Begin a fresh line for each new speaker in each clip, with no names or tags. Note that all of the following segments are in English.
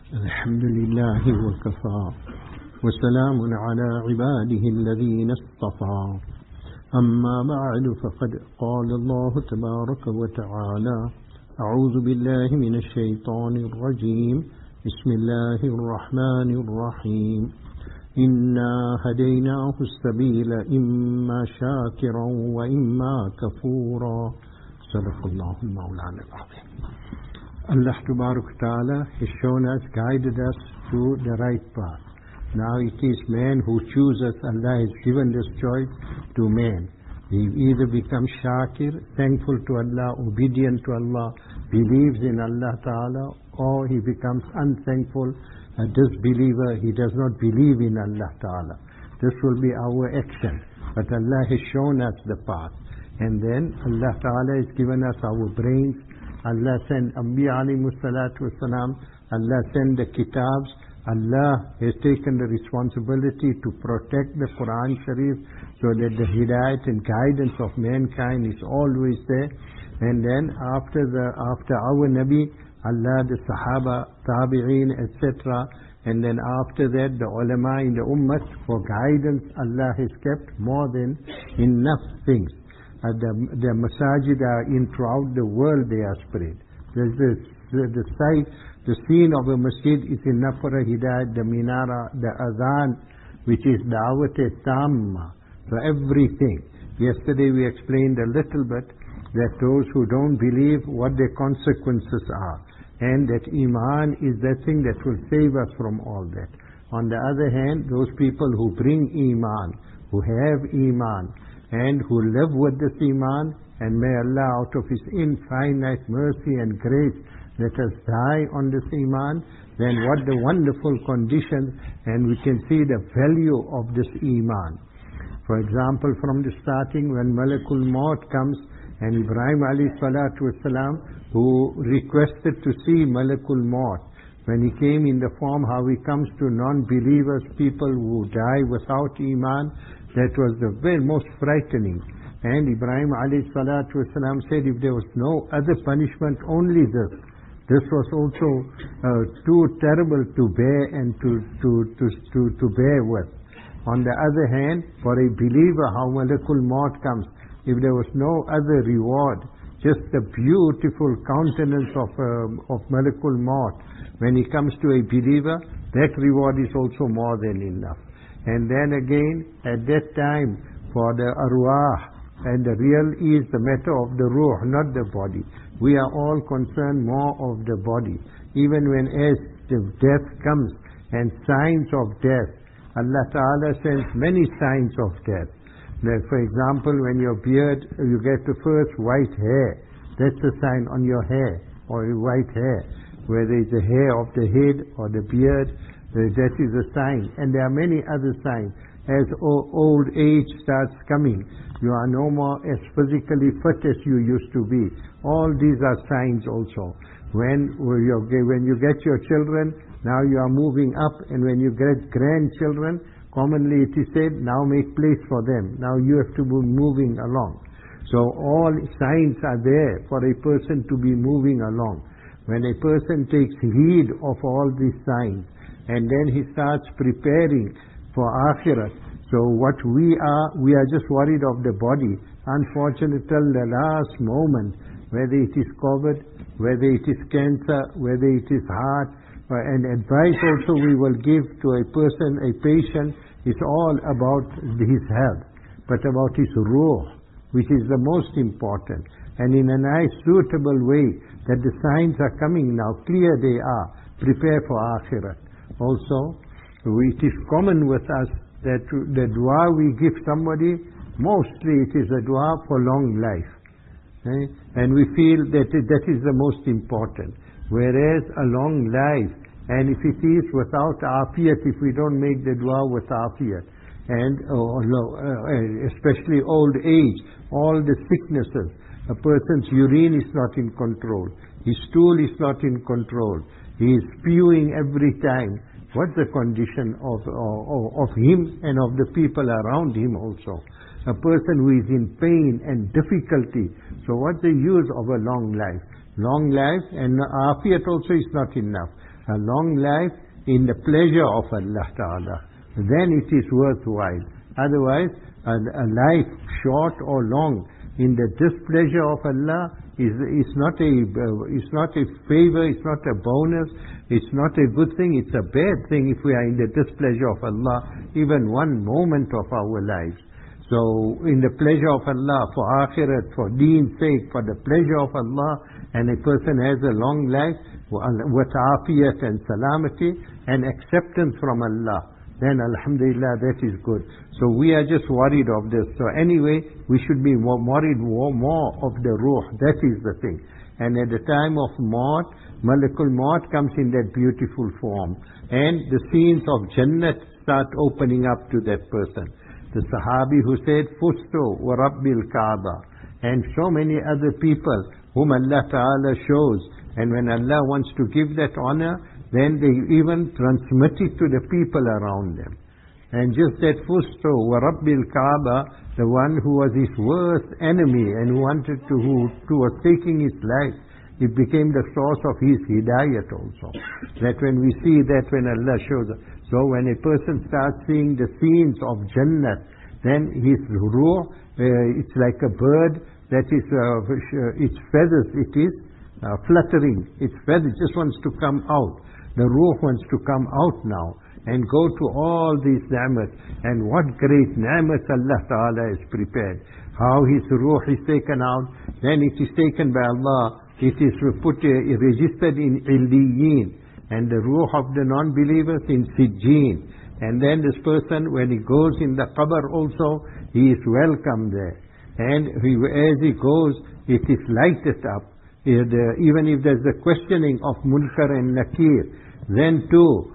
الحمد لله وكفى وسلام على عباده الذين اصطفى أما بعد فقد قال الله تبارك وتعالى أعوذ بالله من الشيطان الرجيم بسم الله الرحمن الرحيم إنا هديناه السبيل إما شاكرا وإما كفورا صدق الله المولانا العظيم. Allah Ta'ala has shown us, guided us to the right path. Now it is man who chooses. Allah has given this choice to man. He either becomes shakir, thankful to Allah, obedient to Allah, believes in Allah Ta'ala, or he becomes unthankful, a disbeliever, he does not believe in Allah Ta'ala. This will be our action. But Allah has shown us the path. And then Allah Ta'ala has given us our brains. Allah sent Anbiya alayhimu salatu wasalam. Allah sent the kitabs. Allah has taken the responsibility to protect the Quran Sharif so that the hidayat and guidance of mankind is always there. And then after our Nabi, Allah, the Sahaba, Tabi'een, etc. And then after that, the ulama in the ummah for guidance, Allah has kept more than enough things. The masajid are in throughout the world, they are spread. The scene of a masjid is enough for a hidayat, the minara, the adhan, which is da'wat-e-tamma, for everything. Yesterday we explained a little bit that those who don't believe, what their consequences are. And that iman is that thing that will save us from all that. On the other hand, those people who bring iman, who have iman, and who live with this iman, and may Allah out of His infinite mercy and grace let us die on this iman, then what the wonderful conditions, and we can see the value of this iman. For example, from the starting when Malakul Maut comes, and Ibrahim alayhi salatu wasalam, who requested to see Malakul Maut, when he came in the form how he comes to non-believers, people who die without iman, that was the very most frightening. And Ibrahim alayhi salatu wasalam said, if there was no other punishment, only this. This was also too terrible to bear and to bear with. On the other hand, for a believer, how Malakul Maut comes, if there was no other reward, just the beautiful countenance of Malakul Maut, when he comes to a believer, that reward is also more than enough. And then again, at that time, for the arwah, and the real is the matter of the ruh, not the body. We are all concerned more of the body. Even when as the death comes, and signs of death, Allah Ta'ala sends many signs of death. Like for example, when your beard, you get the first white hair, that's a sign on your hair, or your white hair. Whether it's the hair of the head or the beard, that is a sign. And there are many other signs. As old age starts coming, you are no more as physically fit as you used to be. All these are signs also. When you get your children, now you are moving up, and when you get grandchildren, commonly it is said, now make place for them. Now you have to be moving along. So all signs are there for a person to be moving along. When a person takes heed of all these signs, and then he starts preparing for akhirat. So what we are just worried of the body. Unfortunately, till the last moment, whether it is COVID, whether it is cancer, whether it is heart, and advice also we will give to a person, a patient, is all about his health, but about his ruh, which is the most important. And in a nice, suitable way, that the signs are coming now, clear they are, prepare for akhirat. Also, it is common with us that the dua we give somebody, mostly it is a dua for long life. And we feel that that is the most important. Whereas a long life, and if it is without afiyat, if we don't make the dua with afiyat, and especially old age, all the sicknesses, a person's urine is not in control, his stool is not in control, he is spewing every time. What's the condition of him and of the people around him also? A person who is in pain and difficulty. So what's the use of a long life? Long life, and afiyat also is not enough. a long life in the pleasure of Allah Ta'ala. Then it is worthwhile. Otherwise, a life short or long in the displeasure of Allah is not a favor, it's not a bonus, it's not a good thing, it's a bad thing if we are in the displeasure of Allah, even one moment of our lives. So, in the pleasure of Allah, for akhirat, for deen's sake, for the pleasure of Allah, and a person has a long life, with afiyat and salamati, and acceptance from Allah, then alhamdulillah, that is good. So we are just worried of this. So anyway, we should be worried more of the ruh. That is the thing. And at the time of Maut, Malakul Maut comes in that beautiful form. And the scenes of Jannat start opening up to that person. The Sahabi who said, Fustu wa Rabbil Kaaba. And so many other people whom Allah Ta'ala shows. And when Allah wants to give that honor, then they even transmit it to the people around them. And just that Fusto wa Rabbil Kaaba, the one who was his worst enemy and who was taking his life, it became the source of his hidayat also. That when we see that, when Allah shows us. So when a person starts seeing the scenes of Jannat, then his ruh, it's like a bird that is, its feathers, it is fluttering. Its feathers just wants to come out. The ruh wants to come out now and go to all these ni'mat. And what great ni'mat Allah Ta'ala has prepared. How his ruh is taken out, then it is taken by Allah. It is registered in Illiyin, and the ruh of the non-believers in Sijjeen. And then this person, when he goes in the qabr also, he is welcome there. And as he goes, it is lighted up. Even if there's the questioning of Munkar and Nakir, then too,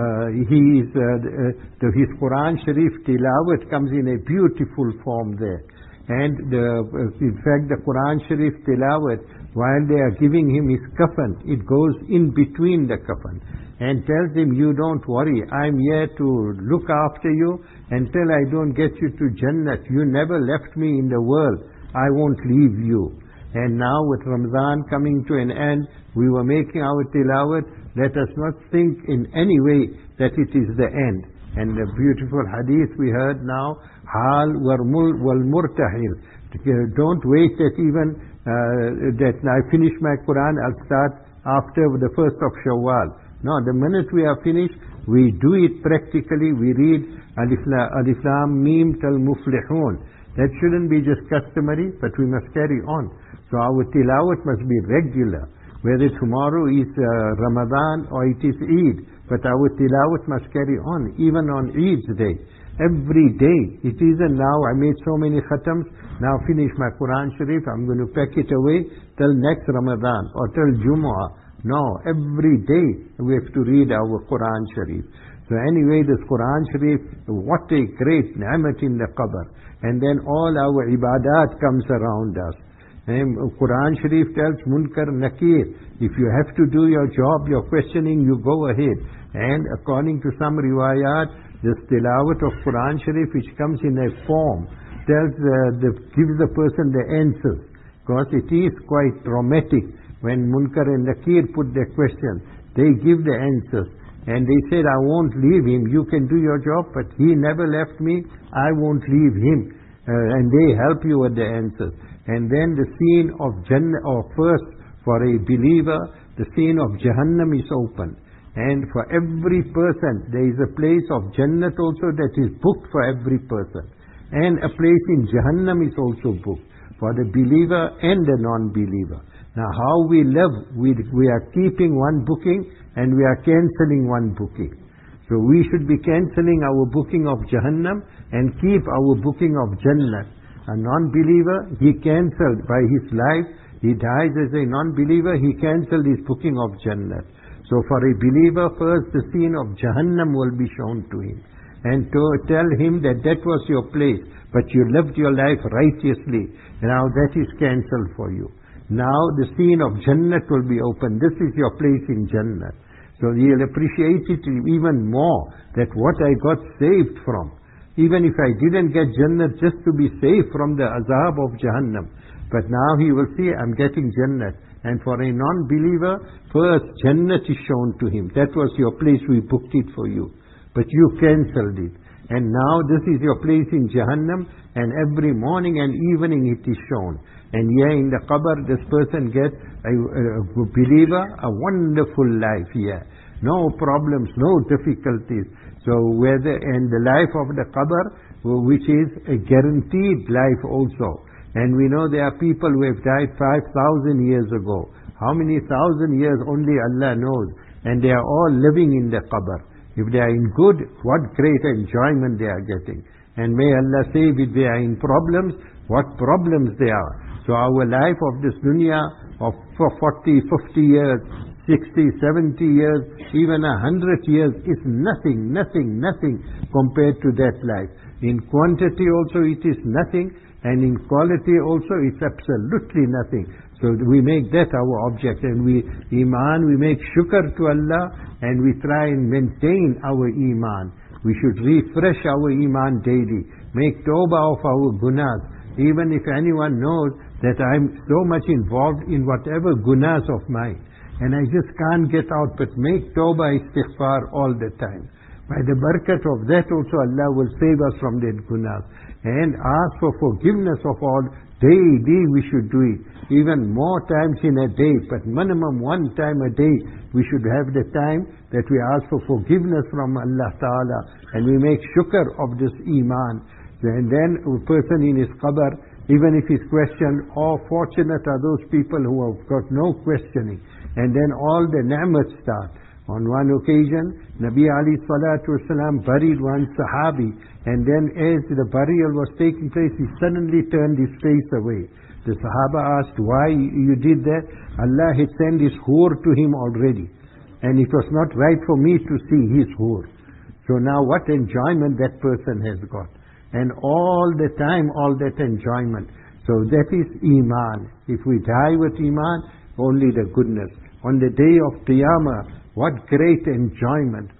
his Quran Sharif tilawat comes in a beautiful form there. And in fact, the Quran Sharif tilawat, while they are giving him his kafan, it goes in between the kafan and tells him, you don't worry, I'm here to look after you until I don't get you to Jannat. You never left me in the world. I won't leave you. And now with Ramadan coming to an end, we were making our tilawat. Let us not think in any way that it is the end. And the beautiful hadith we heard now, Hal wal murtahil. Don't wait that even that I finish my Quran, I'll start after the 1st of Shawwal. No, the minute we are finished, we do it practically. We read Alif Lam Mim Tal Muflihun. That shouldn't be just customary, but we must carry on. So our tilawat must be regular. Whether tomorrow is Ramadan or it is Eid, but our tilawat must carry on, even on Eid's day. Every day. It isn't now, I made so many khatams, now finish my Quran Sharif, I'm going to pack it away till next Ramadan or till Jumu'ah. No, every day we have to read our Quran Sharif. So anyway, this Quran Sharif, what a great ni'mat in the qabr. And then all our ibadat comes around us. And Quran Sharif tells Munkar Nakir, if you have to do your job, your questioning, you go ahead. And according to some riwayat, this tilawat of Quran Sharif, which comes in a form, gives the person the answers. Because it is quite traumatic when Munkar and Nakir put their questions. They give the answers. And they said, I won't leave him. You can do your job, but he never left me. I won't leave him. And they help you with the answers. And then the scene of Jannah, or first for a believer, the scene of Jahannam is open. And for every person, there is a place of Jannat also that is booked for every person. And a place in Jahannam is also booked for the believer and the non-believer. Now how we live, we are keeping one booking and we are cancelling one booking. So we should be cancelling our booking of Jahannam and keep our booking of Jannat. A non-believer, he cancelled by his life, he dies as a non-believer, he cancelled his booking of Jannat. So for a believer, first the scene of Jahannam will be shown to him. And to tell him that that was your place, but you lived your life righteously. Now that is cancelled for you. Now the scene of Jannat will be open. This is your place in Jannat. So you'll appreciate it even more, that what I got saved from. Even if I didn't get Jannat, just to be saved from the azab of Jahannam. But now he will see, I'm getting Jannat. And for a non-believer, first Jannat is shown to him. That was your place, we booked it for you. But you cancelled it. And now this is your place in Jahannam, and every morning and evening it is shown. And here in the qabr, this person gets, a believer, a wonderful life here. No problems, no difficulties. So and the life of the qabr, which is a guaranteed life also. And we know there are people who have died 5,000 years ago. How many thousand years only Allah knows. And they are all living in the qabr. If they are in good, what great enjoyment they are getting. And may Allah save if they are in problems, what problems they are. So our life of this dunya of 40, 50 years, 60, 70 years, even 100 years is nothing compared to that life. In quantity also it is nothing, and in quality also it's absolutely nothing. So we make that our object, and we make shukr to Allah, and we try and maintain our iman. We should refresh our iman daily, make tawbah of our gunas. Even if anyone knows that I'm so much involved in whatever gunas of mine, and I just can't get out, but make tawbah istighfar all the time. By the barakat of that also Allah will save us from that gunas. And ask for forgiveness of all. Daily we should do it. Even more times in a day, but minimum one time a day we should have the time that we ask for forgiveness from Allah Ta'ala, and we make shukr of this iman. And then a person in his qabr, even if he's questioned, oh fortunate are those people who have got no questioning. And then all the ni'mats start. On one occasion, Nabi alayhi salatu wasalam buried one sahabi, and then as the burial was taking place, he suddenly turned his face away. The Sahaba asked, why you did that? Allah had sent his hur to him already, and it was not right for me to see his hur. So now what enjoyment that person has got. And all the time, all that enjoyment. So that is Iman. If we die with Iman, only the goodness. On the day of Qiyamah, what great enjoyment.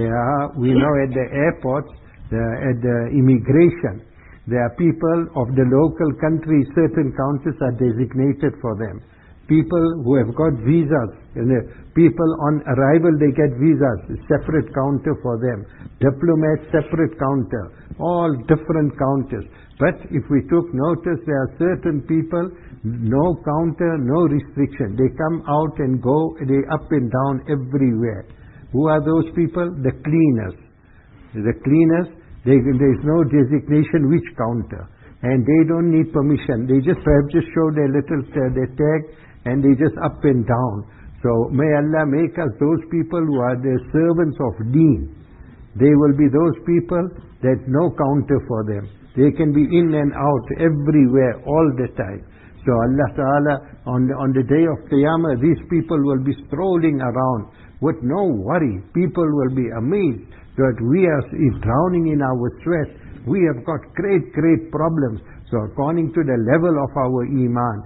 We know at the airports, at the immigration, there are people of the local country, certain countries are designated for them. People who have got visas, people on arrival they get visas, separate counter for them. Diplomats, separate counter, all different counters. But if we took notice, there are certain people, no counter, no restriction. They come out and go, they up and down everywhere. Who are those people? The cleaners. The cleaners, there is no designation which counter. And they don't need permission. They just show their little their tag, and they just up and down. So may Allah make us those people who are the servants of Deen. They will be those people that no counter for them. They can be in and out everywhere all the time. So Allah Ta'ala, on the day of Qiyamah, these people will be strolling around with no worry. People will be amazed that we are drowning in our sweat. We have got great problems. So according to the level of our Iman,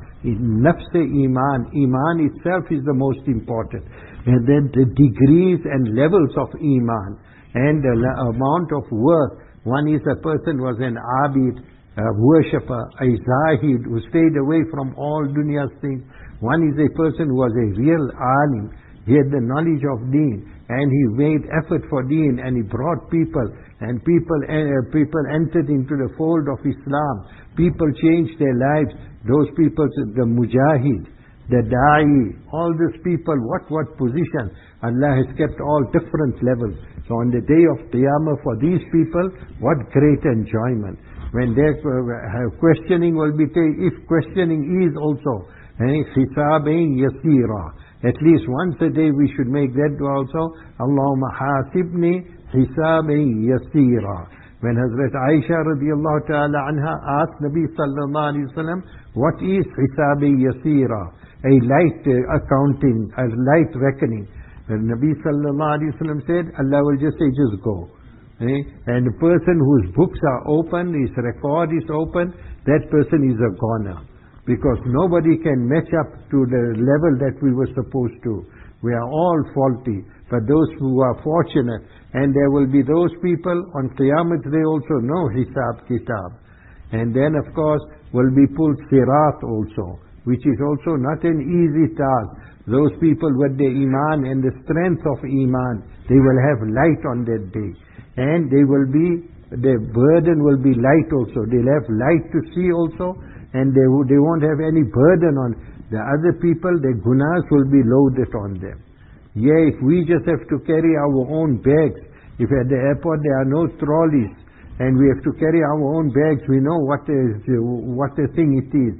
Iman itself is the most important. And then the degrees and levels of Iman, and the amount of work. One is a person who was an abid, a worshipper, a zahid, who stayed away from all dunya's things. One is a person who was a real alim. He had the knowledge of Deen, and he made effort for Deen, and he brought people, and people entered into the fold of Islam. People changed their lives. Those people, the mujahid, the da'i, all these people, what position. Allah has kept all different levels. So on the day of Qiyamah, for these people, what great enjoyment. When their questioning will be taken, if questioning is also, hisabin yasira. At least once a day we should make that dua also. Allahumma hasibni hisabin yasira. When Hazrat Aisha radiallahu ta'ala anha asked Nabi sallallahu alayhi wa sallam, what is hisabin yasira? A light accounting, a light reckoning. The Nabi sallallahu alayhi wa sallam said, Allah will just say, just go. And the person whose books are open, his record is open, that person is a goner. Because nobody can match up to the level that we were supposed to. We are all faulty. But those who are fortunate, and there will be those people on Qiyamah, they also know Hisab Kitab. And then of course will be pulled Sirat also, which is also not an easy task. Those people with the Iman and the strength of Iman, they will have light on that day. And their burden will be light also. They'll have light to see also, and they won't have any burden on the other people. Their gunas will be loaded on them. Yeah, if we just have to carry our own bags, if at the airport there are no trolleys, and we have to carry our own bags, we know what a thing it is.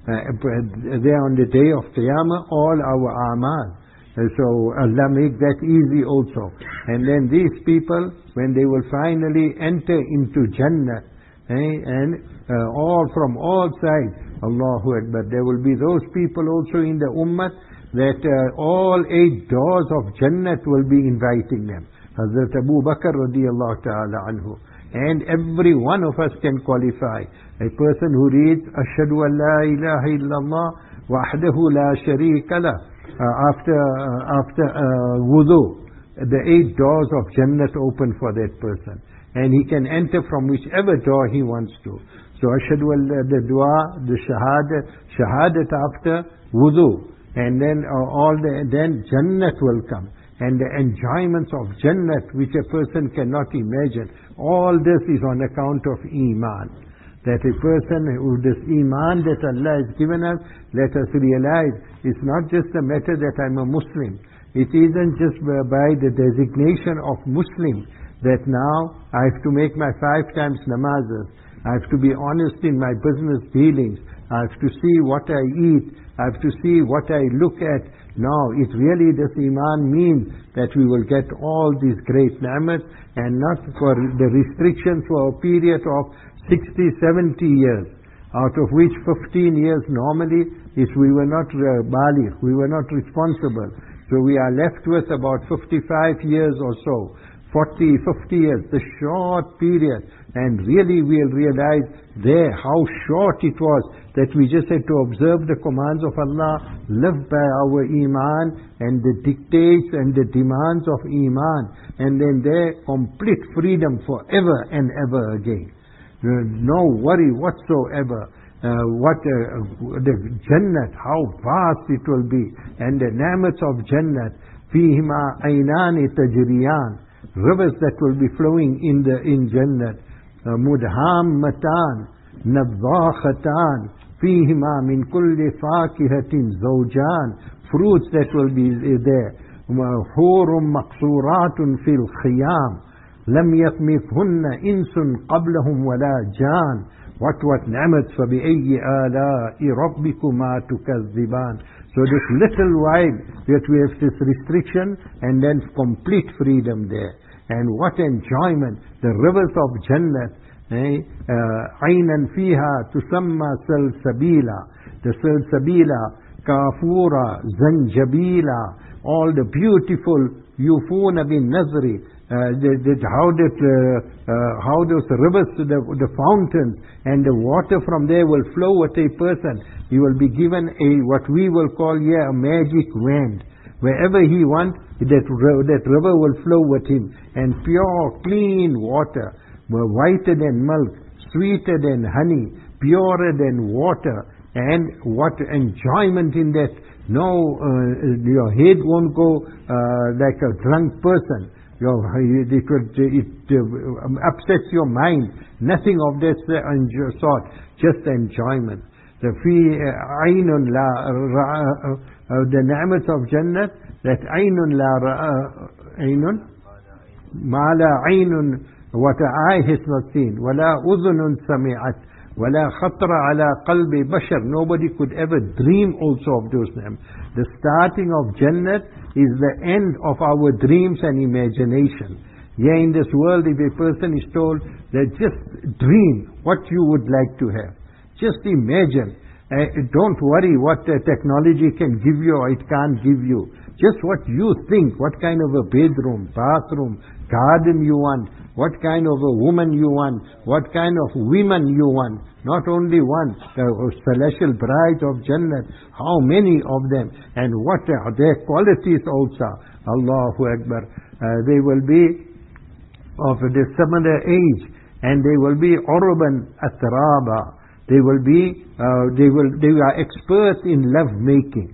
There on the day of Qiyamah, all our amal. So Allah make that easy also. And then these people, when they will finally enter into Jannah, and all from all sides, Allahu Akbar, there will be those people also in the Ummah that all 8 doors of Jannat will be inviting them. Hazrat Abu Bakr radiyallahu ta'ala anhu. And every one of us can qualify. A person who reads Ashhadu an la ilaha illallah wahdahu la sharika lah after wudu, the 8 doors of Jannat open for that person. And he can enter from whichever door he wants to. So Ashhadu an la, the dua, the shahadat after wudu. And then then Jannat will come. And the enjoyments of Jannat which a person cannot imagine. All this is on account of Iman. That a person with this Iman that Allah has given us, let us realize it's not just a matter that I'm a Muslim. It isn't just by the designation of Muslim that now I have to make my 5 times namazes. I have to be honest in my business dealings. I have to see what I eat. I have to see what I look at. No, it really, this Iman means that we will get all these great ni'mat, and not for the restrictions for a period of 60, 70 years, out of which 15 years normally is we were not baligh, we were not responsible. So we are left with about 55 years or so, 40, 50 years, the short period. And really we'll realize there how short it was, that we just had to observe the commands of Allah, live by our Iman and the dictates and the demands of Iman, and then there complete freedom forever and ever again. No worry whatsoever. The Jannat, how vast it will be, and the ni'mats of Jannat, فِيهِمَا عَيْنَانِ تَجْرِيَانِ, rivers that will be flowing in Jannat, مُدْهَامَّتَانِ نَضَّاخَتَانِ فِيهِمَا مِنْ كُلِّ فَاكِهَةٍ زَوْجَانِ, fruits that will be there, حُورٌ مَقْصُورَاتٌ فِي الْخِيَامِ لَمْ يَطْمِثْهُنَّ إِنسٌ قَبْلَهُمْ وَلَا جَانٍ. What ni'mats, فَبِأَيِّ آلَاءِ رَبِّكُمَا تُكَذِّبَانِ. So this little while that we have this restriction, and then complete freedom there. And what enjoyment, the rivers of Jannat, عَيْنًا فِيهَا تُسَمَّى سَلْسَبِيلًا, the salsabila, kafura, zanjabila, all the beautiful yufuna bin nazri, how those rivers, the fountains and the water from there will flow with a person. He will be given what we will call here a magic wand. Wherever he wants, that river will flow with him. And pure, clean water, whiter than milk, sweeter than honey, purer than water. And what enjoyment in that. No, your head won't go like a drunk person. It upsets your mind. Nothing of that sort. Just enjoyment. The ni'mat of Jannat, that aynun la aynun ma la aynun, what a eye has not seen, wala udhunun sami'at, wala khatra ala qalbi bashar. Nobody could ever dream also of those names. The starting of Jannat is the end of our dreams and imagination. Yeah, in this world, if a person is told that just dream what you would like to have, just imagine. Don't worry what technology can give you or it can't give you. Just what you think, what kind of a bedroom, bathroom, garden you want, what kind of a woman you want, what kind of women you want. Not only one, the celestial brides of Jannah, how many of them, and what are their qualities also. Allahu Akbar. They will be of the similar age, and they will be urban atraba. They will be, they are experts in love making.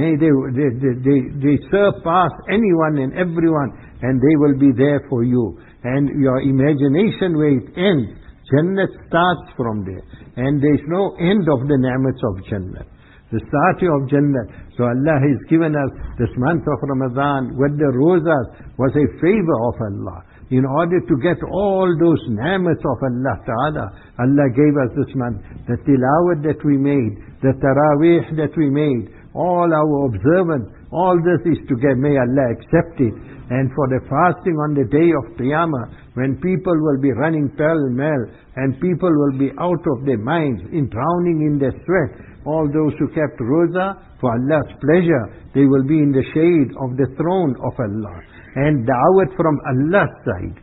They surpass anyone and everyone, and they will be there for you. And your imagination, where it ends, Jannah starts from there. And there is no end of the ni'mats of Jannah. The starting of Jannah. So Allah has given us this month of Ramadan with the rosas was a favor of Allah. In order to get all those ni'mats of Allah Ta'ala, Allah gave us this month. The tilawat that we made, the taraweeh that we made, all our observance, all this is to get, may Allah accept it. And for the fasting on the day of Qiyamah, when people will be running pell-mell, and people will be out of their minds, drowning in their sweat, all those who kept roza, for Allah's pleasure, they will be in the shade of the throne of Allah. And da'wat from Allah's side.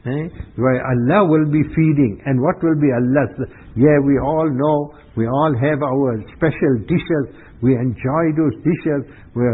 Where Allah will be feeding. And what will be Allah's? Yeah, we all know, we all have our special dishes. We enjoy those dishes.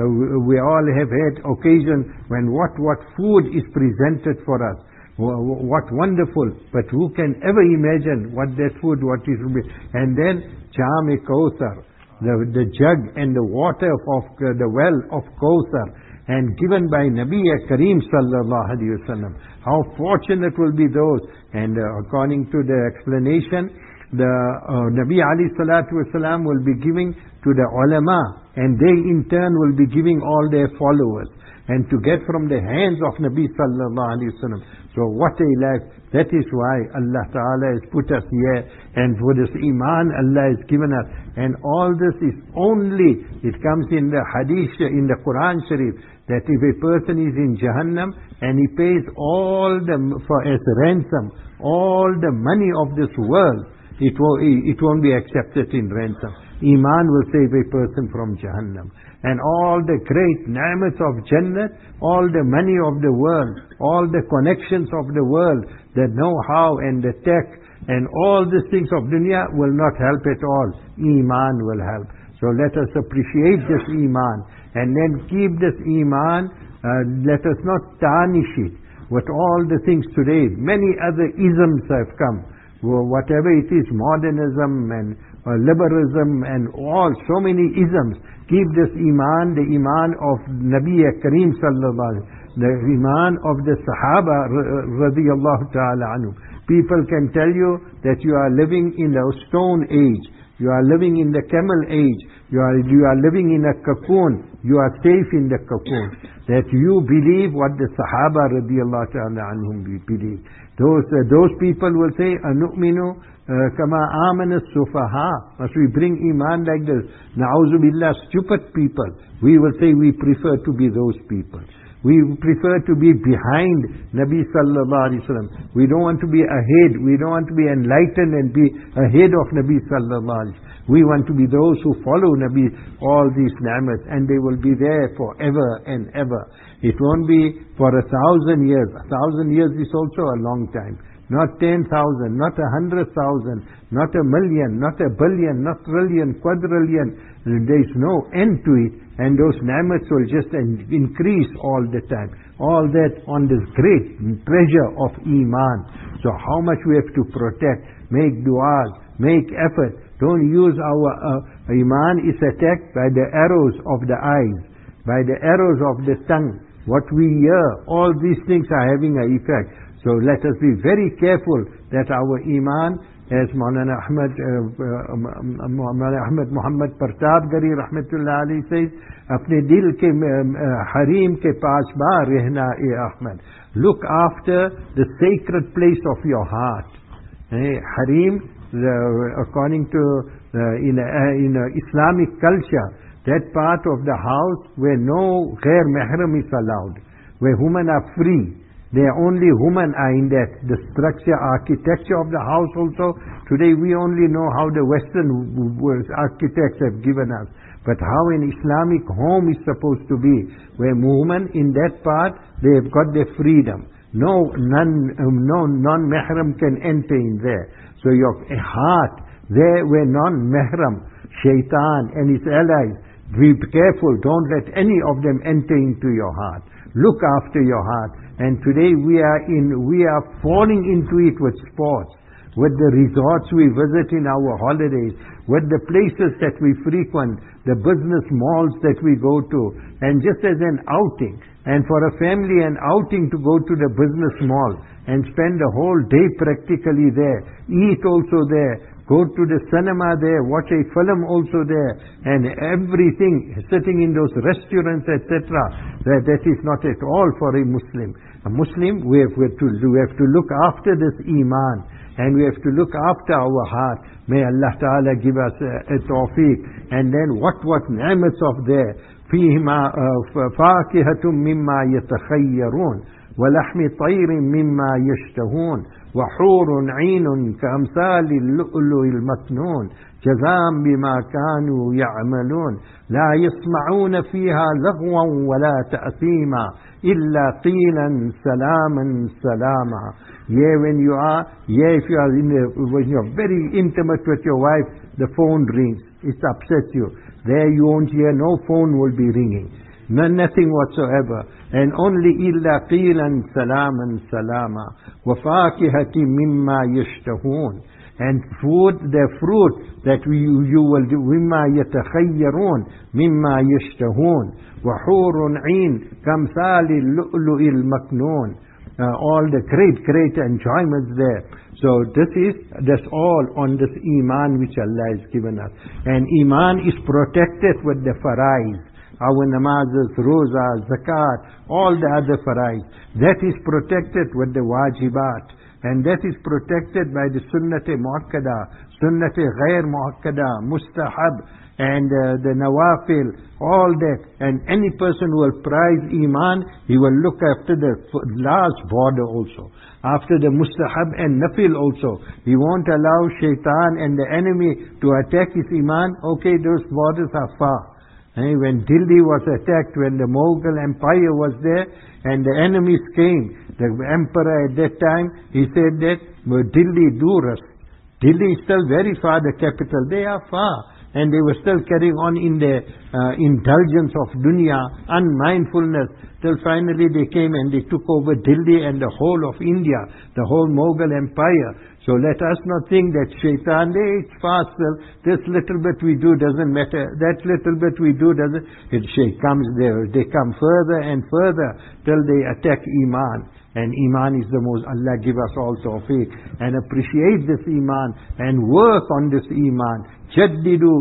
We all have had occasion when what food is presented for us. What wonderful. But who can ever imagine what that food, what it will be. And then, Jam-e Kawthar, the jug and the water of the well of Kawthar, and given by Nabi Kareem sallallahu alayhi wa sallam. How fortunate will be those. And according to the explanation, the Nabi alayhi salatu wasalam will be giving to the ulama, and they in turn will be giving all their followers, and to get from the hands of Nabi sallallahu alayhi wa sallam. So what a life. That is why Allah Ta'ala has put us here, and for this iman Allah has given us. And all this is only, it comes in the hadith, in the Quran Sharif, that if a person is in Jahannam and he pays all as ransom, all the money of this world, it won't be accepted in ransom. Iman will save a person from Jahannam. And all the great ni'mats of Jannah, all the money of the world, all the connections of the world, the know-how and the tech, and all these things of dunya will not help at all. Iman will help. So let us appreciate this Iman, and then keep this Iman. Let us not tarnish it with all the things today. Many other isms have come. Whatever it is, modernism and liberalism and all, so many isms. Keep this Iman, the Iman of Nabi Kareem sallallahu alaihi wasallam, the Iman of the Sahaba radiyallahu ta'ala anhu. People can tell you that you are living in the stone age, you are living in the camel age, you are living in a cocoon, you are safe in the cocoon. That you believe what the Sahaba radiyallahu ta'ala anhum believe. Those people will say, anu'minu kama amana sufaha. Must we bring iman like this? Na'udhu billah, stupid people. We will say we prefer to be those people. We prefer to be behind Nabi sallallahu alaihi wasallam. We don't want to be ahead. We don't want to be enlightened and be ahead of Nabi sallallahu alaihi wasallam. We want to be those who follow Nabi, all these ni'mats, and they will be there forever and ever. It won't be for 1,000 years. 1,000 years is also a long time. Not 10,000, not 100,000, not 1,000,000, not 1,000,000,000, not trillion, quadrillion. There is no end to it. And those ni'mats will just increase all the time. All that on this great treasure of Iman. So how much we have to protect, make du'as, make effort. Don't use our Iman is attacked by the arrows of the eyes, by the arrows of the tongue. What we hear, all these things are having an effect. So let us be very careful that our Iman, as Maulana Ahmad Muhammad Partabgari Rahmatullah Ali says, apne dil ke harim ke pasba rehna e Ahmad. Look after the sacred place of your heart. Harim, according to in Islamic culture, that part of the house where no ghair mahram is allowed, where women are free. They are only women are in that. The structure, architecture of the house also. Today we only know how the Western architects have given us. But how an Islamic home is supposed to be, where women in that part, they have got their freedom. No non-mahram can enter in there. So your heart, there where non-mahram, shaitan and his allies, be careful, don't let any of them enter into your heart. Look after your heart. And today we are falling into it with sports. with the resorts we visit in our holidays, with the places that we frequent, the business malls that we go to, and just as an outing. And for a family, an outing to go to the business mall and spend a whole day practically there, eat also there, go to the cinema there, watch a film also there, and everything, sitting in those restaurants, etc. That is not at all for a Muslim. A Muslim, we have to look after this Iman, and we have to look after our heart. May Allah Ta'ala give us a tawfiq. And then what ni'mats of there. فيهما فاكهة مما يتخيرون ولحم طير مما يشتهون وحور عين كأمثال اللؤلؤ المكنون جزاء بما كانوا يعملون لا يسمعون فيها لغوا ولا تأثيما إلا قيلا سلاما سلاما. When you are when you are very intimate with your wife, the phone rings, it upsets you. There you won't hear, no phone will be ringing, nothing whatsoever, and only illa qilan salaman salama wa fakihati mimma yashtahun, and food, the fruit that you will do, mimma yatakhayyarun mimma yashtahun wa hurun ain kamthali lu'lu'il maknun. All the great enjoyments there. So that's all on this Iman which Allah has given us. And Iman is protected with the faraiz. Our namazes, rozas, zakat, all the other faraiz. That is protected with the wajibat. And that is protected by the sunnat-e muakkada, sunnat-e ghair muakkada, mustahab, and the nawafil, all that. And any person who will prize Iman, he will look after the last border also. After the mustahab and nafil also. He won't allow shaitan and the enemy to attack his Iman. Okay, those borders are far. When Delhi was attacked, when the Mughal Empire was there, and the enemies came, the emperor at that time, he said that, Delhi Duras. Delhi is still very far, the capital. They are far. And they were still carrying on in their indulgence of dunya, unmindfulness, till finally they came and they took over Delhi and the whole of India, the whole Mughal Empire. So let us not think that shaitan, it's fast, this little bit we do doesn't matter, that little bit we do doesn't, they come further and further till they attack Iman. And Iman is the most, Allah give us all tawfiq, and appreciate this Iman, and work on this Iman. Jaddidu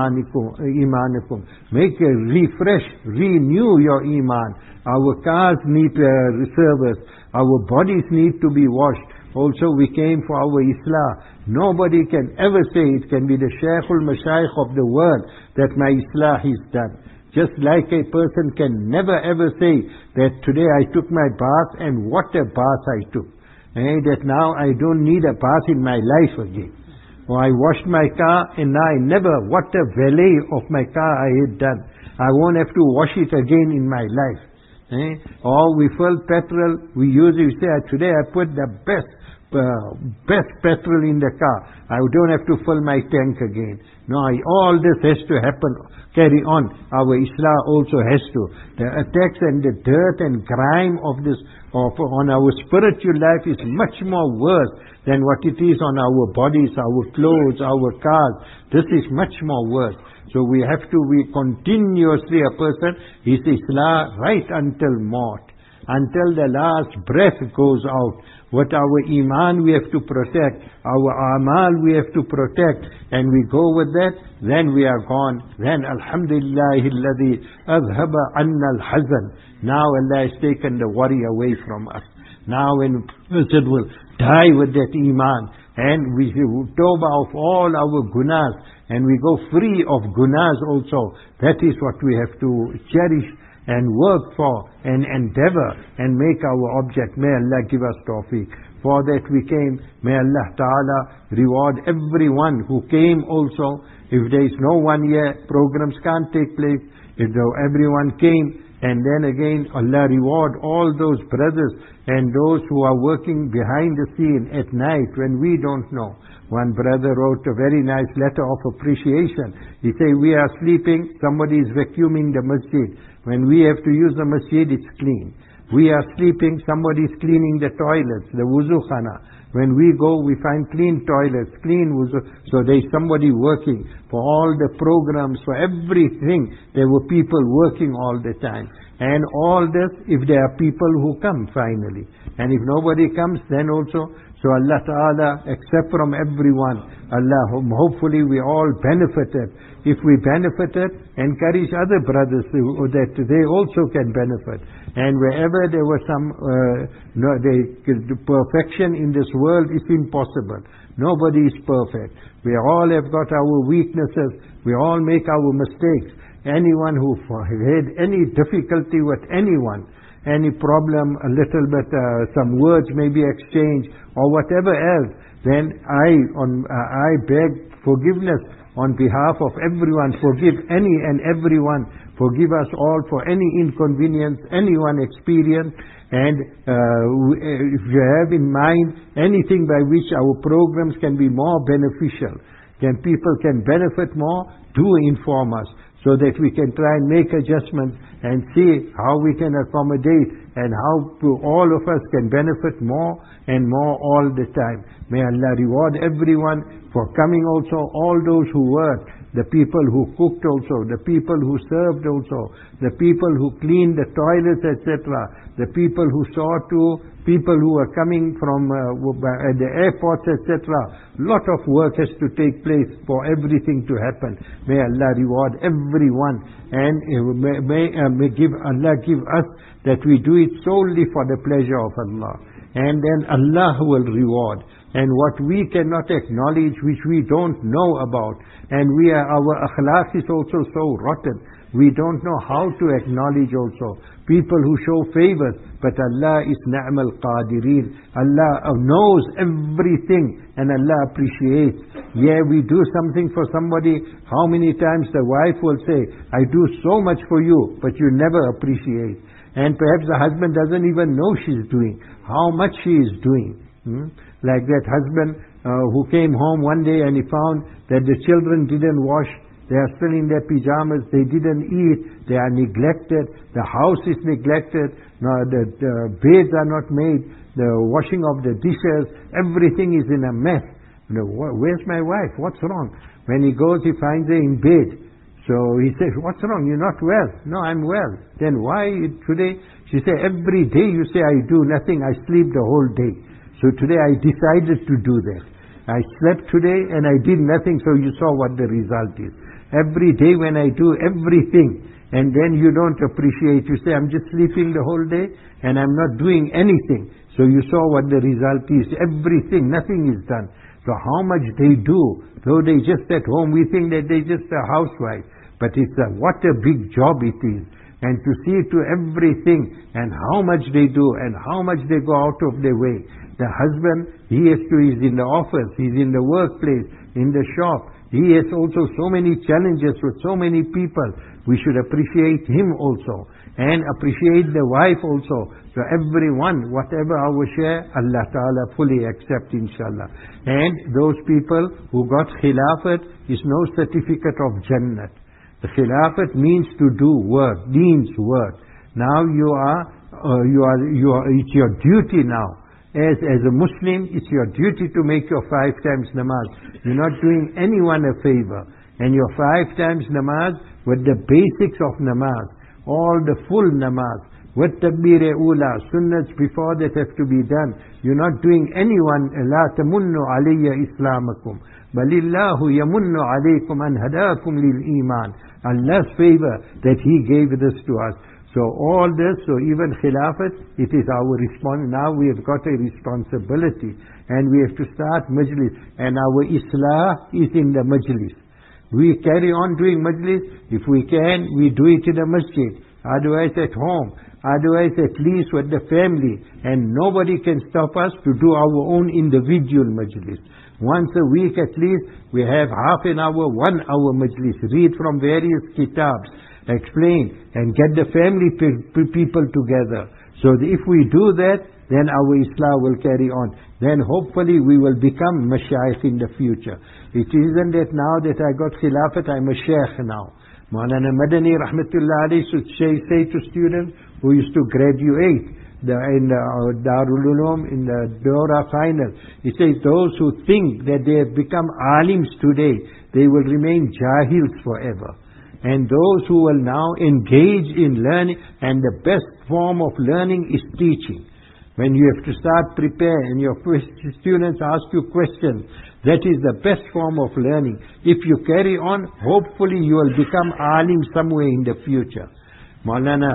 imanikum. Make a refresh, renew your Iman. Our cars need service. Our bodies need to be washed. Also we came for our Islah. Nobody can ever say, it can be the Shaykhul Mashayikh of the world, that my Islah is done. Just like a person can never ever say that today I took my bath and what a bath I took. That now I don't need a bath in my life again. Or I washed my car and now I never, what a valet of my car I had done. I won't have to wash it again in my life. Or we fill petrol, we usually say, today I put the best petrol in the car. I don't have to fill my tank again. No, all this has to happen, carry on. Our Islah also has to. The attacks and the dirt and grime of this, on our spiritual life is much more worse than what it is on our bodies, our clothes, our cars. This is much more worse. So we have to be continuously a person, his Islah right until maut, until the last breath goes out. What our Iman we have to protect, our Amal we have to protect, and we go with that, then we are gone. Then Alhamdulillahi alladhi adhaba anna al-hazan. Now Allah has taken the worry away from us. Now when a person will die with that Iman, and we tawbah of all our gunas, and we go free of gunas also, that is what we have to cherish and work for and endeavor and make our object. May Allah give us tawfiq. For that we came, may Allah Ta'ala reward everyone who came also. If there is no one here, programs can't take place. If everyone came, and then again Allah reward all those brothers and those who are working behind the scene at night when we don't know. One brother wrote a very nice letter of appreciation. He said, we are sleeping, somebody is vacuuming the masjid. When we have to use the masjid, it's clean. We are sleeping, somebody is cleaning the toilets, the wuzu khana. When we go, we find clean toilets, clean wuzu. So there is somebody working for all the programs, for everything. There were people working all the time. And all this, if there are people who come finally. And if nobody comes, then also, so Allah Ta'ala accept from everyone. Allah, hopefully we all benefited. If we benefited, encourage other brothers that they also can benefit. And wherever there was some perfection in this world, is impossible. Nobody is perfect. We all have got our weaknesses. We all make our mistakes. Anyone who had any difficulty with anyone, any problem, a little bit, some words may be exchanged or whatever else, then I beg forgiveness on behalf of everyone. Forgive any and everyone. Forgive us all for any inconvenience anyone experienced. And if you have in mind anything by which our programs can be more beneficial, people can benefit more, do inform us, so that we can try and make adjustments and see how we can accommodate and how all of us can benefit more and more all the time. May Allah reward everyone for coming also, all those who worked, the people who cooked also, the people who served also, the people who cleaned the toilets, etc., the people who saw to people who were coming from the airports, etc. Lot of work has to take place for everything to happen. May Allah reward everyone, and may Allah give us that we do it solely for the pleasure of Allah. And then Allah will reward. And what we cannot acknowledge, which we don't know about, and our akhlaq is also so rotten, we don't know how to acknowledge also. People who show favors, but Allah is Na'mal Qadireen. Allah knows everything, and Allah appreciates. Yeah, we do something for somebody, how many times the wife will say, I do so much for you, but you never appreciate. And perhaps the husband doesn't even know she's doing, how much she is doing. Like that husband who came home one day and he found that the children didn't wash, they are still in their pyjamas, they didn't eat, they are neglected, the house is neglected, the beds are not made, the washing of the dishes, everything is in a mess. Where's my wife? What's wrong? When he goes, he finds her in bed. So he says, what's wrong? You're not well. No, I'm well. Then why today? She said, every day you say I do nothing, I sleep the whole day. So today I decided to do that. I slept today and I did nothing, so you saw what the result is. Every day when I do everything, and then you don't appreciate, you say, I'm just sleeping the whole day and I'm not doing anything. So you saw what the result is. Everything, nothing is done. So how much they do, though they just at home, we think that they just a housewife. But what a big job it is. And to see to everything, and how much they do, and how much they go out of their way. The husband, he's in the office, he's in the workplace, in the shop. He has also so many challenges with so many people. We should appreciate him also, and appreciate the wife also. So everyone, whatever our share, Allah Ta'ala fully accept, inshallah. And those people who got khilafat is no certificate of Jannat. The khilafat means to do work, means work. Now it's your duty now. As a Muslim, it's your duty to make your 5 times namaz. You're not doing anyone a favor. And your 5 times namaz with the basics of namaz, all the full namaz, with takbir-e-ula, sunnats before that have to be done. You're not doing anyone, la tamunnu alayya islamakum, balillahu yamunnu alaykum an hadakum lil iman. Allah's favor that He gave this to us. So all this, so even khilafat, it is our response. Now we have got a responsibility, and we have to start majlis. And our islah is in the majlis. We carry on doing majlis. If we can, we do it in a masjid. Otherwise at home. Otherwise at least with the family. And nobody can stop us to do our own individual majlis. Once a week at least, we have half an hour, 1 hour majlis. Read from various kitabs, explain, and get the family people together. So if we do that, then our Islam will carry on. Then hopefully we will become mashayikh in the future. It isn't that now that I got khilafat, I'm a sheikh now. Maulana Madani rahmatullah alayhi should say to students who used to graduate, in Darul Uloom, in the Dora final, it says those who think that they have become alims today, they will remain jahils forever. And those who will now engage in learning, and the best form of learning is teaching. When you have to start prepare and your students ask you questions, that is the best form of learning. If you carry on, hopefully you will become alim somewhere in the future. Maulana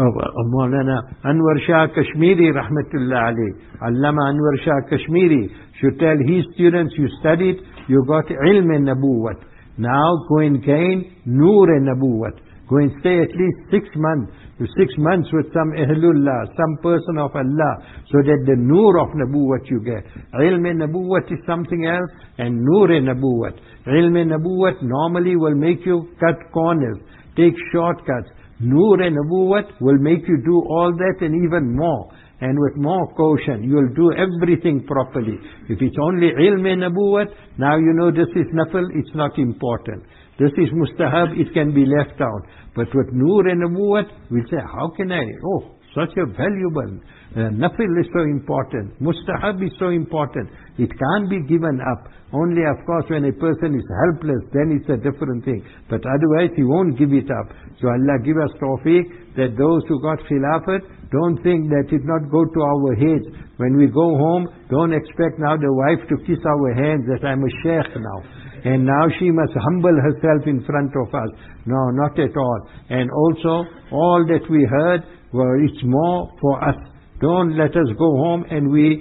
Anwar Shah Kashmiri Rahmatullah alayh, Allama Anwar Shah Kashmiri should tell his students, you studied, you got ilm and nabuwat. Now go and gain nur and nabuwat. Go and stay at least 6 months. 6 months with some Ahlullah, some person of Allah, so that the nur of Nabuwat you get. Ilm and Nabuwat is something else, and nur and Nabuwat. Ilm and Nabuwat normally will make you cut corners, take shortcuts. Nur and Nabuwat will make you do all that and even more. And with more caution, you will do everything properly. If it's only ilm and Nabuwat, now you know this is nafil, it's not important. This is mustahab, it can be left out. But with nur and nabuwat, we'll say, how can I? Oh, such a valuable. Nafil is so important. Mustahab is so important. It can't be given up. Only, of course, when a person is helpless, then it's a different thing. But otherwise, he won't give it up. So Allah give us tawfiq that those who got khilafat, don't think that it not go to our heads. When we go home, don't expect now the wife to kiss our hands that I'm a sheikh now. And now she must humble herself in front of us. No, not at all. And also, all that we heard, well, it's more for us. Don't let us go home and we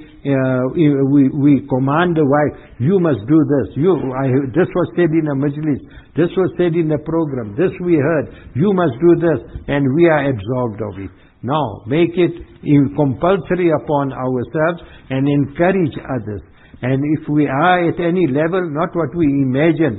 command the wife, you must do this. This was said in a majlis. This was said in a program. This we heard. You must do this. And we are absorbed of it. No, make it compulsory upon ourselves and encourage others. And if we are at any level, not what we imagine,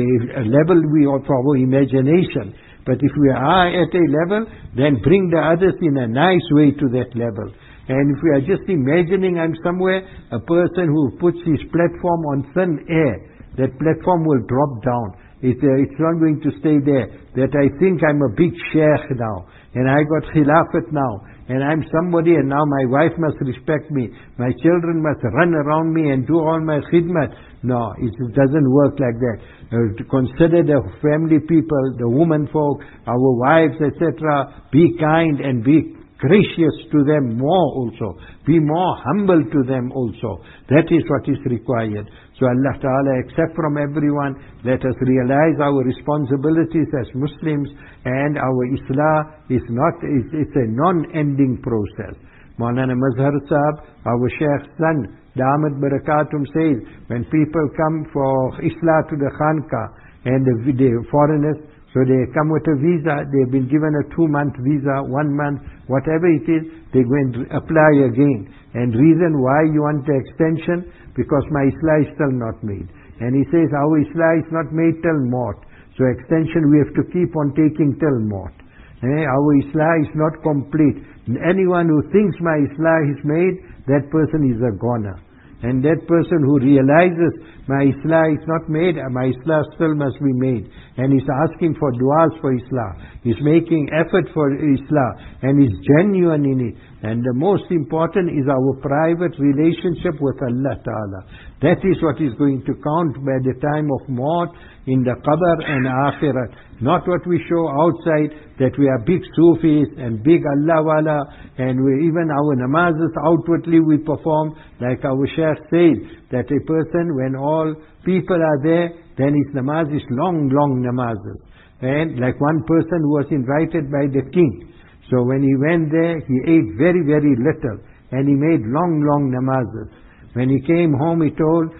a level of our imagination, but if we are at a level, then bring the others in a nice way to that level. And if we are just imagining I'm somewhere, a person who puts his platform on thin air, that platform will drop down. It's not going to stay there. That I think I'm a big sheikh now, and I got khilafat now, and I'm somebody, and now my wife must respect me. My children must run around me and do all my khidmat. No, it doesn't work like that. To consider the family people, the women folk, our wives, etc. Be kind and be gracious to them more also. Be more humble to them also. That is what is required. So Allah Ta'ala accept from everyone. Let us realize our responsibilities as Muslims, and our Islah is not, it's a non-ending process. Maulana Mazhar Sahab, our Sheikh's son, Damat Barakatum, says, when people come for Islah to the Khanqa, and the foreigners, so they come with a visa, they've been given a 2-month visa, 1 month, whatever it is, they go and apply again. And reason why you want the extension? Because my Islah is still not made. And he says, our Islah is not made till Maut. So extension we have to keep on taking till Maut. Our Islah is not complete. Anyone who thinks my Islah is made, that person is a goner. And that person who realizes my Islah is not made, my Islah still must be made. And he's asking for du'as for Islah. He's making effort for Islah. And he's genuine in it. And the most important is our private relationship with Allah Ta'ala. That is what is going to count by the time of Maut, in the Qabr and Akhirat. Not what we show outside, that we are big Sufis and big Allah Wala, and even our namazes outwardly we perform, like our Shaykh said, that a person, when all people are there, then his namaz is long, long namazes. And like one person who was invited by the king. So when he went there, he ate very, very little, and he made long, long namazes. When he came home, he told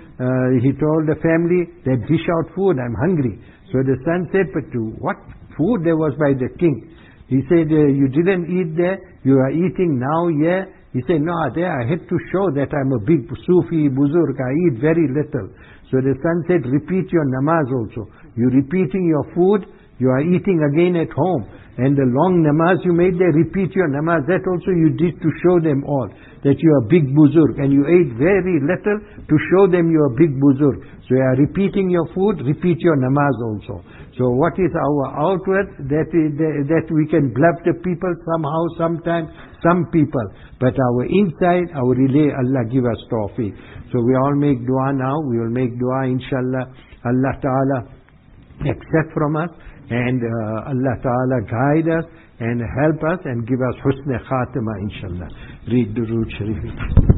the family that dish out food, I'm hungry. So the son said, but what food there was by the king? He said, you didn't eat there, you are eating now here. He said, no, there I had to show that I'm a big Sufi, Buzurg, I eat very little. So the son said, repeat your namaz also. You're repeating your food, you are eating again at home. And the long namaz you made, they repeat your namaz. That also you did to show them all that you are big buzurg. And you ate very little to show them you are big buzurg. So you are repeating your food, repeat your namaz also. So what is our outward? That we can blab the people somehow, sometimes, some people. But our inside, our relay, Allah give us tawfiq. So we all make dua now. We will make dua, inshallah. Allah Ta'ala accept from us. And Allah Ta'ala guide us and help us and give us husn khatima, inshallah. Read Durood Sharif.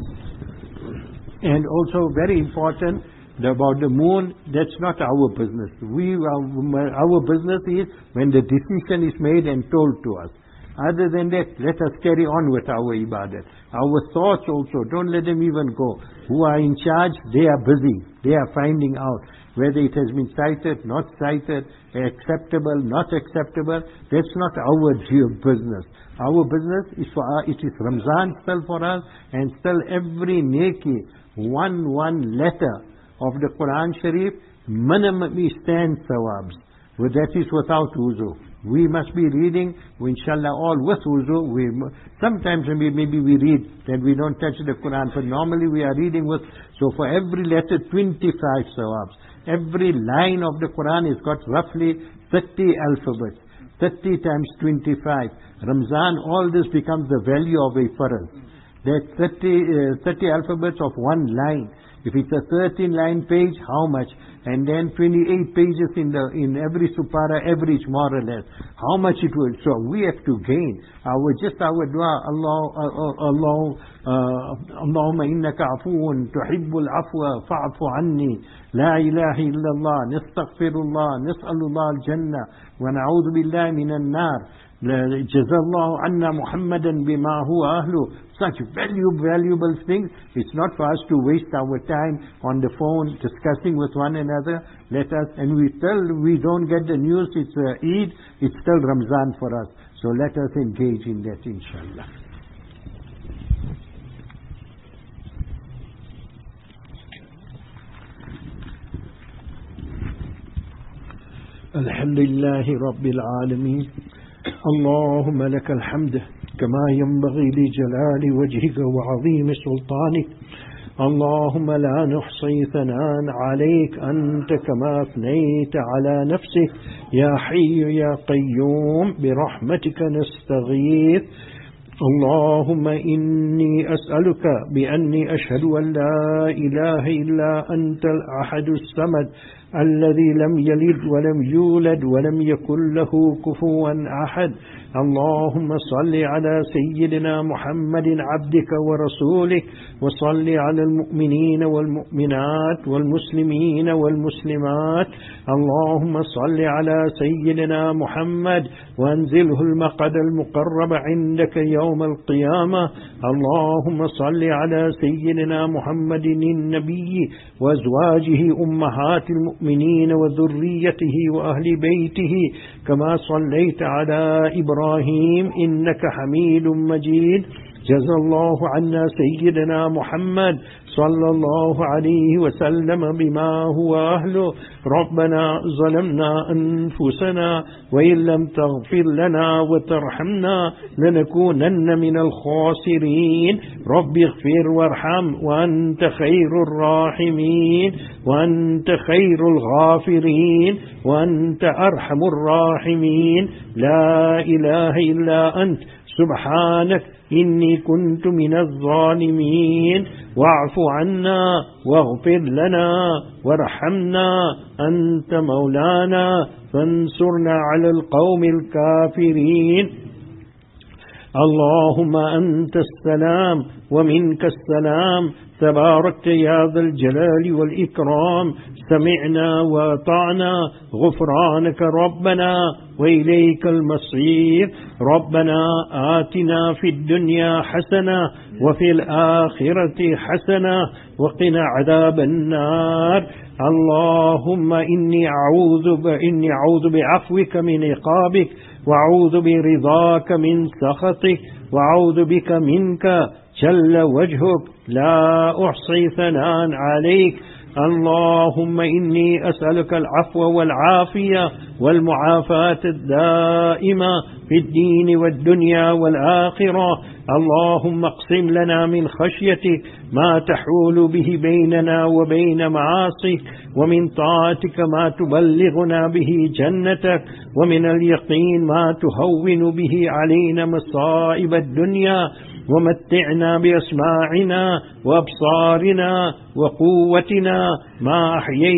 And also very important about the moon, that's not our business. Our business is when the decision is made and told to us. Other than that, let us carry on with our ibadat. Our thoughts also, don't let them even go. Who are in charge, they are busy. They are finding out whether it has been cited, not cited, acceptable, not acceptable. That's not our business. Our business is for us, it is Ramzan still for us, and still every neki, one letter of the Quran Sharif, minimally stands sawabs. But that is without wuzu. We must be reading, inshallah, all with wuzu. Sometimes maybe we read that we don't touch the Quran, but normally we are reading with. So for every letter, 25 sawabs. Every line of the Quran has got roughly 30 alphabets. 30 times 25. Ramzan, all this becomes the value of a farz. That 30 alphabets of one line. If it's a 13-line page, how much? And then 28 pages in every supara, average more or less. How much it will? So we have to gain. Our dua, Allahumma innaka afuun tuhibbul afwa fa'afu anni. La ilaha illallah, nastaghfirullah, nas'alullah al-jannah, wa na'udhu billahi minan nar. Jazallahu anna Muhammadan bima huwa ahlu. Such valuable things. It's not for us to waste our time on the phone discussing with one another. Let us, and we don't get the news, it's Eid, it's still Ramzan for us. So let us engage in that, inshallah. Alhamdulillahi Rabbil Alameen. اللهم لك الحمد كما ينبغي لجلال وجهك وعظيم سلطانك. اللهم لا نحصي ثناء عليك أنت كما أثنيت على نفسك. يا حي يا قيوم برحمتك نستغيث. اللهم إني أسألك بأني أشهد أن لا إله إلا أنت الأحد الصمد الذي لم يلد ولم يولد ولم يكن له كفوا أحد. اللهم صل على سيدنا محمد عبدك ورسولك، وصل على المؤمنين والمؤمنات والمسلمين والمسلمات. اللهم صل على سيدنا محمد وانزله المقعد المقرب عندك يوم القيامة. اللهم صل على سيدنا محمد النبي وأزواجه أمهات المؤمنين وذريته وأهل بيته كما صليت على إبراهيم إنك حميد مجيد. جزا الله عنا سيدنا محمد صلى الله عليه وسلم بما هو أهله. ربنا ظلمنا أنفسنا وإن لم تغفر لنا وترحمنا لنكونن من الخاسرين. رب اغفر وارحم وأنت خير الراحمين وأنت خير الغافرين وأنت أرحم الراحمين. لا إله إلا أنت سبحانك إني كنت من الظالمين. واعف عنا واغفر لنا وارحمنا أنت مولانا فانصرنا على القوم الكافرين. اللهم أنت السلام ومنك السلام تباركت يا ذا الجلال والإكرام. سمعنا وأطعنا غفرانك ربنا وإليك المصير. ربنا آتنا في الدنيا حسنة وفي الآخرة حسنة وقنا عذاب النار. اللهم إني أعوذ بعفوك من عقابك وأعوذ برضاك من سخطك وأعوذ بك منك جل وجهك لا أحصي ثناء عليك
اللهم إني أسألك العفو والعافية والمعافاة الدائمة في الدين والدنيا والآخرة. اللهم اقسم لنا من خشيتك ما تحول به بيننا وبين معاصيك، ومن طاعتك ما تبلغنا به جنتك، ومن اليقين ما تهون به علينا مصائب الدنيا، ومتعنا بأسماعنا وأبصارنا وقوتنا ما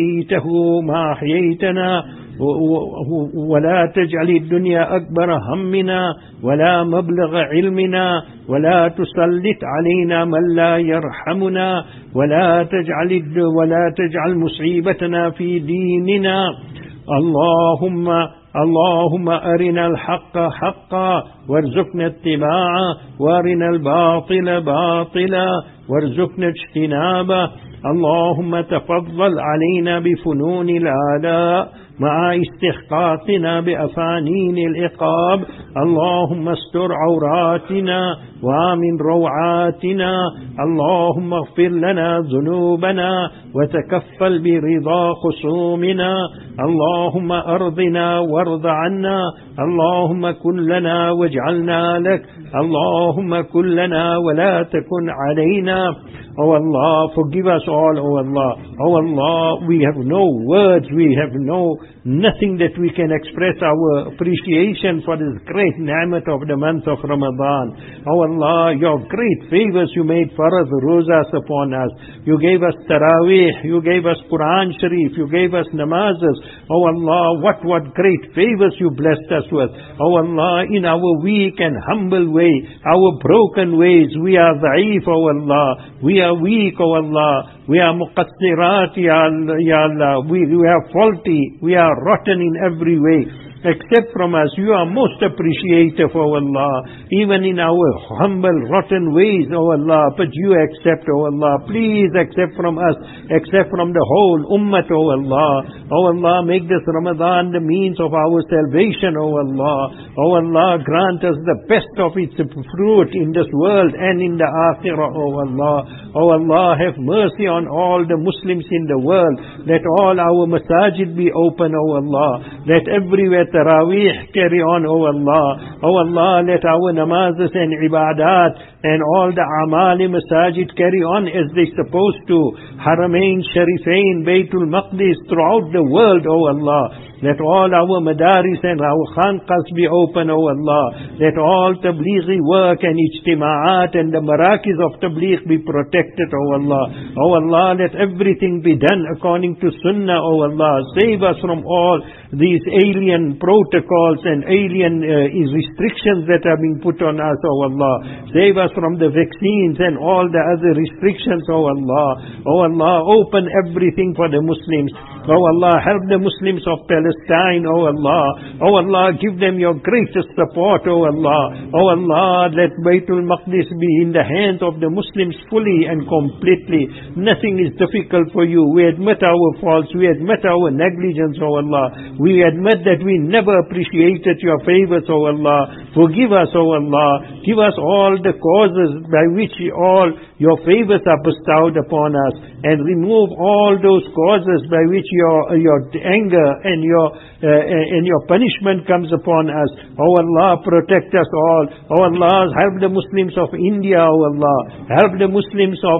أحييتنا ولا تجعل الدنيا أكبر همنا ولا مبلغ علمنا، ولا تسلط علينا من لا يرحمنا، ولا تجعل مصيبتنا في ديننا. اللهم أرنا الحق حقا وارزقنا اتباعه، وارنا الباطل باطلا وارزقنا اجتنابه. اللهم تفضل علينا بفنون الآلاء مع استحقاقنا بأفانين العقاب. اللهم استر عوراتنا وآمن روعاتنا. اللهم اغفر لنا ذنوبنا وتكفل برضا خصومنا. اللهم أرضنا وارض عنا. اللهم كن لنا واجعلنا لك. اللهم كن لنا ولا تكن علينا. Oh Allah, forgive us all, oh Allah. Oh Allah, we have no words, we have nothing that we can express our appreciation for this great ni'mat of the month of Ramadan. Oh Allah, your great favors you made for us, rosas upon us. You gave us Taraweeh, you gave us Quran Sharif, you gave us namazes. Oh Allah, what great favors you blessed us with. Oh Allah, in our weak and humble way, our broken ways, we are da'if, oh Allah. We are weak, oh Allah. We are muqassirat, ya Allah. We are faulty. We are rotten in every way. Except from us, you are most appreciative, O Allah, even in our humble, rotten ways, O Allah. But you accept, O Allah. Please accept from us, accept from the whole ummah, O Allah. O Allah, make this Ramadan the means of our salvation, O Allah. O Allah, grant us the best of its fruit in this world and in the akhirah, O Allah. O Allah, have mercy on all the Muslims in the world. Let all our masajid be open, O Allah. Let everywhere Taraweeh carry on, O Allah. O Allah, let our namazes and ibadat and all the amali masajid carry on as they supposed to. Haramain, Sharifain, Baytul Maqdis, throughout the world, O Allah. Let all our madaris and our khanqas be open, O Allah. Let all tablighi work and ijtima'at and the marakis of tabligh be protected, O Allah. O Allah, let everything be done according to sunnah, O Allah. Save us from all these alien protocols and alien restrictions that are being put on us, O Allah. Save us from the vaccines and all the other restrictions, O Allah. O Allah, open everything for the Muslims. O Allah, help the Muslims of Palestine, O Allah. O Allah, give them your greatest support, O Allah. O Allah, let Baytul Maqdis be in the hands of the Muslims fully and completely. Nothing is difficult for you. We admit our faults. We admit our negligence, O Allah. We admit that we never appreciated your favors, O Allah. Forgive us, O Allah. Give us all the causes by which all your favors are bestowed upon us, and remove all those causes by which your anger and your punishment comes upon us. O Allah, protect us all. O Allah, help the Muslims of India, O Allah. Help the Muslims of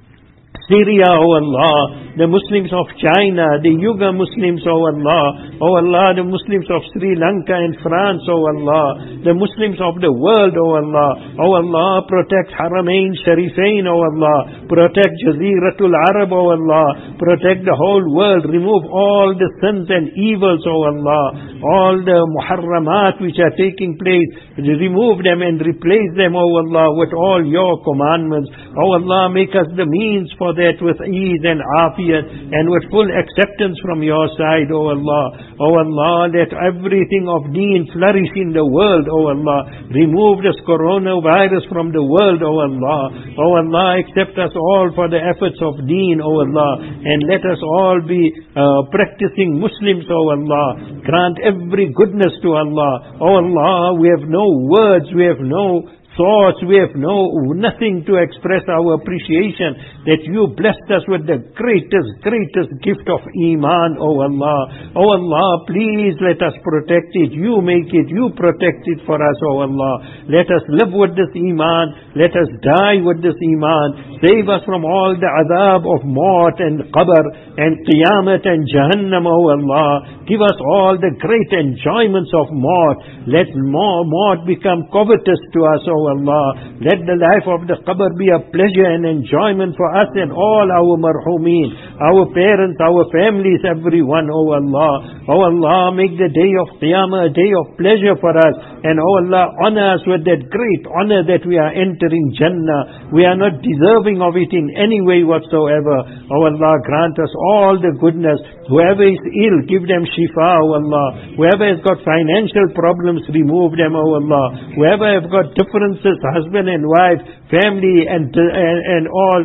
Syria, O Allah, the Muslims of China, the Yuga Muslims, O Allah, the Muslims of Sri Lanka and France, O Allah, the Muslims of the world, O Allah, protect Haramain Sharifain, O Allah, protect Jaziratul Arab, O Allah, protect the whole world, remove all the sins and evils, O Allah, all the muharramat which are taking place, remove them and replace them, O Allah, with all your commandments. O Allah, make us the means for that with ease and afiyat and with full acceptance from your side, O Allah. O Allah, let everything of deen flourish in the world, O Allah. Remove this coronavirus from the world, O Allah. O Allah, accept us all for the efforts of deen, O Allah, and let us all be practicing Muslims, O Allah. Grant every goodness to Allah. O Allah, we have no words, we have no thoughts. We have nothing to express our appreciation that you blessed us with the greatest gift of Iman, O Allah. O Allah, please let us protect it. You make it, you protect it for us, O Allah. Let us live with this Iman. Let us die with this Iman. Save us from all the adhab of maut and qabr and Qiyamat and Jahannam, O Allah. Give us all the great enjoyments of maut. Let maut become covetous to us, O Allah. Let the life of the qabr be a pleasure and enjoyment for us and all our marhumeen, our parents, our families, everyone, O Allah. O Allah, make the day of Qiyamah a day of pleasure for us. And O Allah, honor us with that great honor that we are entering Jannah. We are not deserving of it in any way whatsoever. O Allah, grant us all the goodness. Whoever is ill, give them shifa, O Allah. Whoever has got financial problems, remove them, O Allah. Whoever have got differences, husband and wife, family and all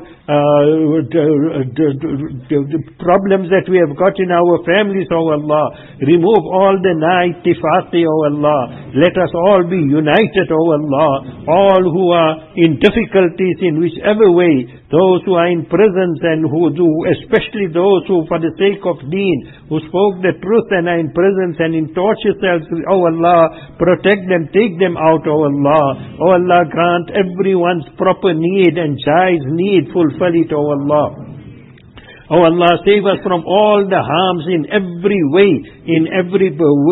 problems that we have got in our families, O Allah. Remove all the night tifaqi, O Allah. Let us all be united, O Allah. All who are in difficulties in whichever way, those who are in prisons and especially those who for the sake of deen, who spoke the truth and are in prisons and in torture cells, O Allah, protect them, take them out, O Allah. O Allah, grant everyone's proper need and Jai's need, fulfill it, O Allah. O Allah, save us from all the harms in every way, in every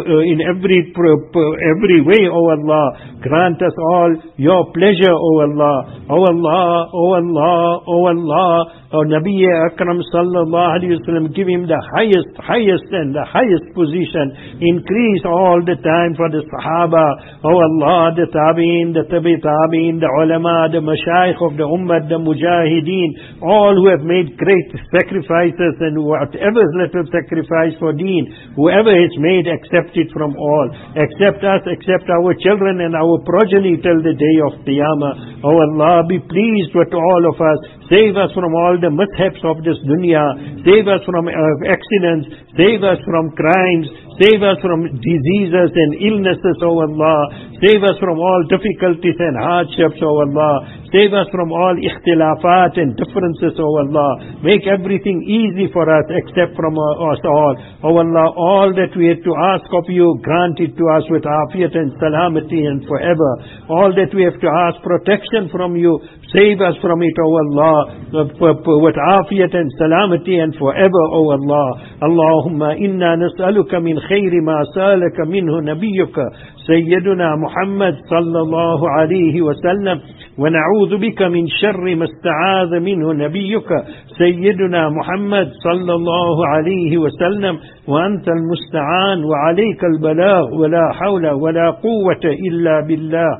way, O Allah. Grant us all your pleasure, O Allah. O Allah, O Allah, O Allah. O Nabi Akram sallallahu alayhi wa sallam, give him the highest and the highest position. Increase all the time for the Sahaba. O Allah, the Tabi'in, the Tabi Tabi'in, the Ulama, the Mashayikh of the Ummah, the Mujahideen, all who have made great sacrifices and whatever little sacrifice for deen, whoever is made, accept it from all. Accept us, accept our children and our progeny till the day of Qiyamah. O Allah, be pleased with all of us. Save us from all the mishaps of this dunya. Save us from accidents. Save us from crimes. Save us from diseases and illnesses, O Allah. Save us from all difficulties and hardships, O Allah. Save us from all ikhtilafat and differences, O Allah. Make everything easy for us except from us all. O Allah, all that we have to ask of you, grant it to us with afiyat and salamati and forever. All that we have to ask protection from you, save us from it, O Allah, with afiyat and salamati and forever, O Allah. Allahumma inna nas'aluka min khayri ma salaka minhu nabiyyuka Sayyiduna Muhammad sallallahu alayhi wa sallam. ونعوذ بك من شر ما استعاذ منه نبيك سيدنا محمد صلى الله عليه وسلم وأنت المستعان وعليك البلاغ ولا حول ولا قوة إلا بالله.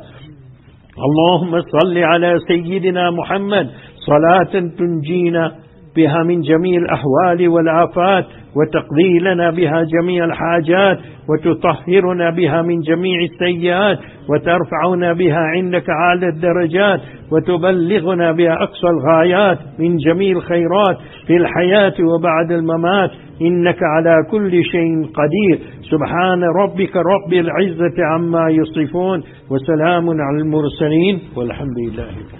اللهم صل على سيدنا محمد صلاة تنجينا بها من جميع الأحوال والآفات وتقضي لنا بها جميع الحاجات وتطهرنا بها من جميع السيئات وترفعنا بها عندك أعلى الدرجات وتبلغنا بها أقصى الغايات من جميع الخيرات في الحياة وبعد الممات إنك على كل شيء قدير. سبحان ربك رب العزة عما يصفون وسلام على المرسلين والحمد لله.